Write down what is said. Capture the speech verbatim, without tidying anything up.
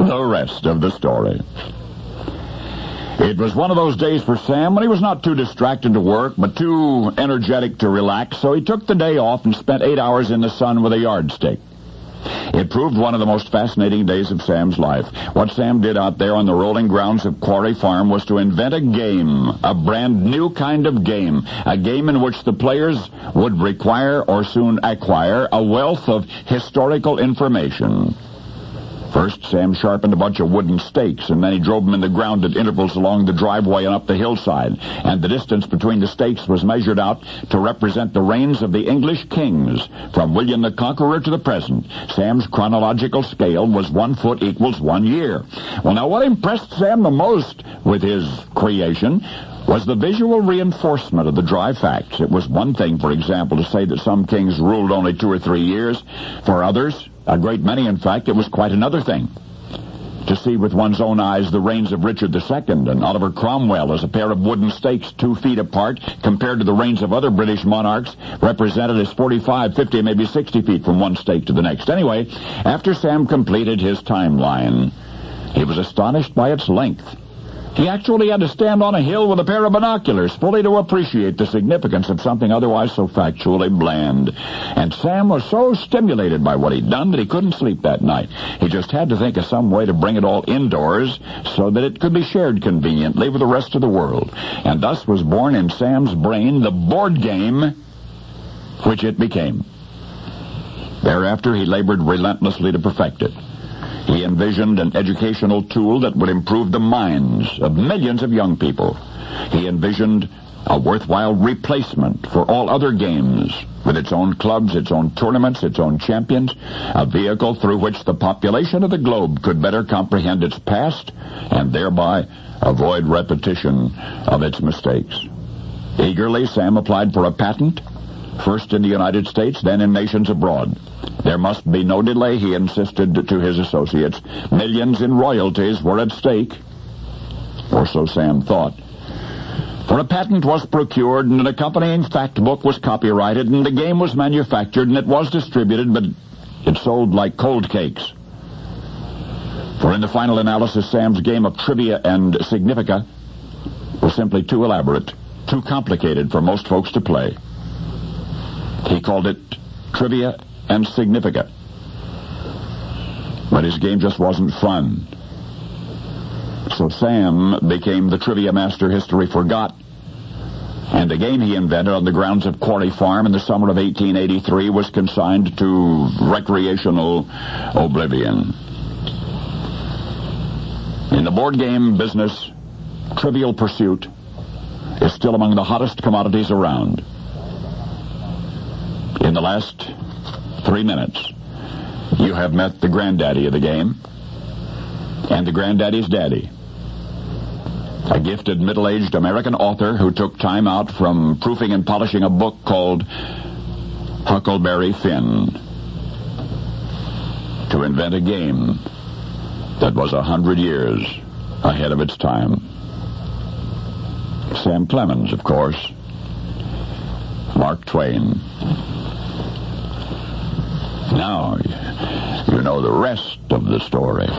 the rest of the story. It was one of those days for Sam when he was not too distracted to work, but too energetic to relax, so he took the day off and spent eight hours in the sun with a yardstick. It proved one of the most fascinating days of Sam's life. What Sam did out there on the rolling grounds of Quarry Farm was to invent a game, a brand new kind of game, a game in which the players would require or soon acquire a wealth of historical information. First, Sam sharpened a bunch of wooden stakes, and then he drove them in the ground at intervals along the driveway and up the hillside. And the distance between the stakes was measured out to represent the reigns of the English kings, from William the Conqueror to the present. Sam's chronological scale was one foot equals one year. Well, now, what impressed Sam the most with his creation was the visual reinforcement of the dry facts. It was one thing, for example, to say that some kings ruled only two or three years. For others, a great many, in fact, it was quite another thing to see with one's own eyes the reigns of Richard the Second and Oliver Cromwell as a pair of wooden stakes two feet apart compared to the reigns of other British monarchs represented as forty-five, fifty, maybe sixty feet from one stake to the next. Anyway, after Sam completed his timeline, he was astonished by its length. He actually had to stand on a hill with a pair of binoculars, fully to appreciate the significance of something otherwise so factually bland. And Sam was so stimulated by what he'd done that he couldn't sleep that night. He just had to think of some way to bring it all indoors so that it could be shared conveniently with the rest of the world. And thus was born in Sam's brain the board game which it became. Thereafter, he labored relentlessly to perfect it. He envisioned an educational tool that would improve the minds of millions of young people. He envisioned a worthwhile replacement for all other games, with its own clubs, its own tournaments, its own champions, a vehicle through which the population of the globe could better comprehend its past and thereby avoid repetition of its mistakes. Eagerly, Sam applied for a patent, first in the United States, then in nations abroad. There must be no delay, he insisted to his associates. Millions in royalties were at stake, or so Sam thought. For a patent was procured, and an accompanying fact book was copyrighted, and the game was manufactured, and it was distributed, but it sold like cold cakes. For in the final analysis, Sam's game of trivia and significa was simply too elaborate, too complicated for most folks to play. He called it Trivia and Significa. But his game just wasn't fun. So Sam became the trivia master history forgot. And the game he invented on the grounds of Quarry Farm in the summer of eighteen eighty-three was consigned to recreational oblivion. In the board game business, Trivial Pursuit is still among the hottest commodities around. In the last three minutes, you have met the granddaddy of the game and the granddaddy's daddy, a gifted middle-aged American author who took time out from proofing and polishing a book called Huckleberry Finn to invent a game that was a hundred years ahead of its time. Sam Clemens, of course. Mark Twain. Now, you know the rest of the story.